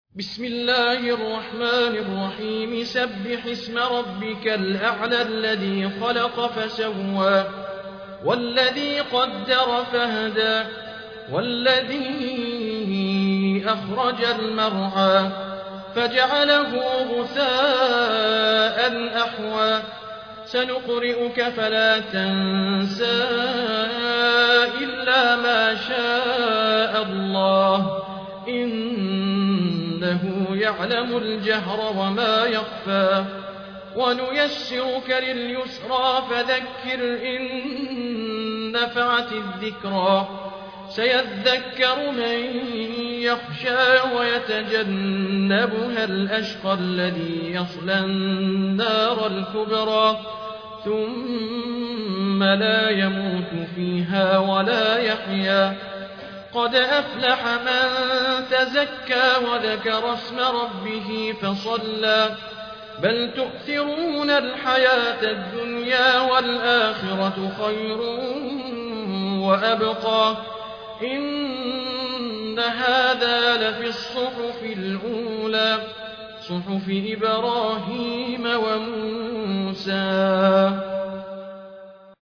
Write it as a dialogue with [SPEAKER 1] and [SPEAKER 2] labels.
[SPEAKER 1] بسم الله الرحمن الرحيم سبح اسم ربك الأعلى الذي خلق فسوى والذي قدر فهدى والذي أخرج المرعى فجعله غثاء أحوى سنقرئك فلا تنسى إلا ما شاء الله إنه يعلم الجهر وما يخفى ونيسرك لليسرى فذكر إن نفعت الذكرى سيذكر من يخشى ويتجنبها الأشقى الذي يصلى النار الكبرى ثم لا يموت فيها ولا يحيا قد أفلح من تزكى وذكر اسم ربه فصلى بل تؤثرون الحياة الدنيا والآخرة خير وأبقى إن هذا لفي الصحف الأولى صحف إبراهيم وموسى